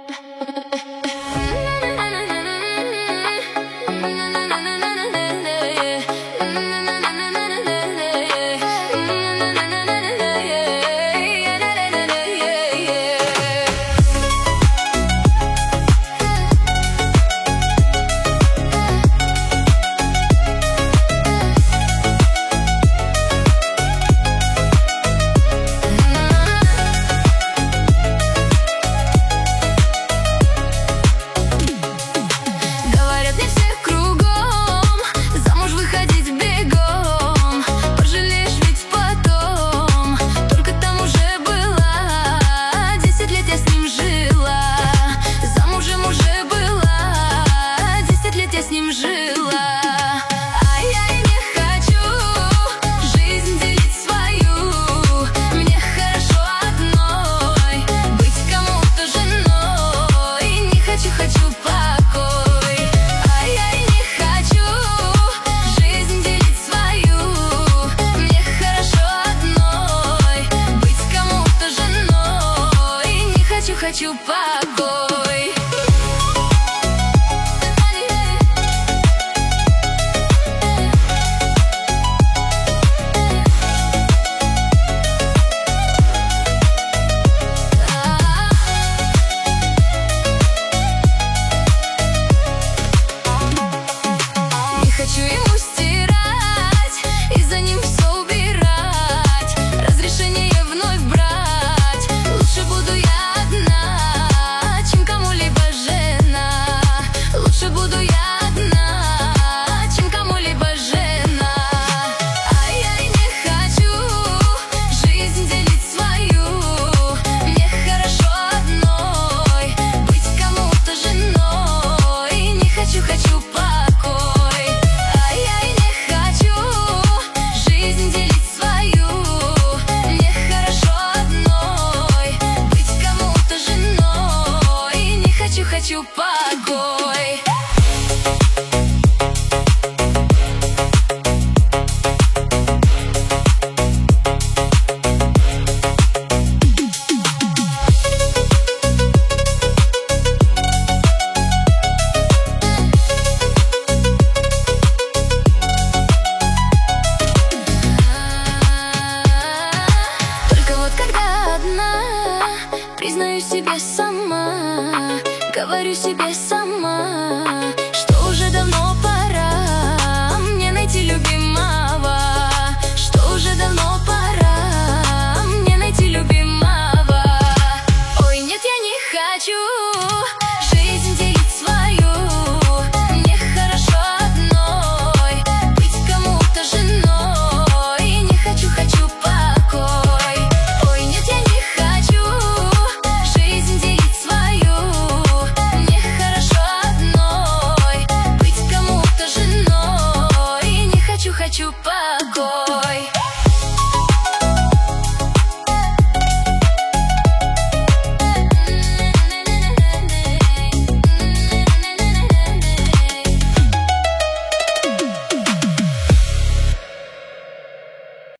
Хочу покой. Не хочу ему стирать и за ним все убирать, разрешение вновь брать. Лучше буду я одна, чем кому-либо жена. Лучше буду я одна, чем кому-либо жена. А я и не хочу жизнь делить свою. Мне хорошо одной быть кому-то женой. Не хочу покой. А я и не хочу жизнь делить свою. Мне хорошо одной быть кому-то женой. Не хочу покой. Только вот когда одна, признаюсь себе сама, говорю себе сама, что уже давно пора мне найти любимого. Что уже давно пора мне найти любимого. Ой, нет, я не хочу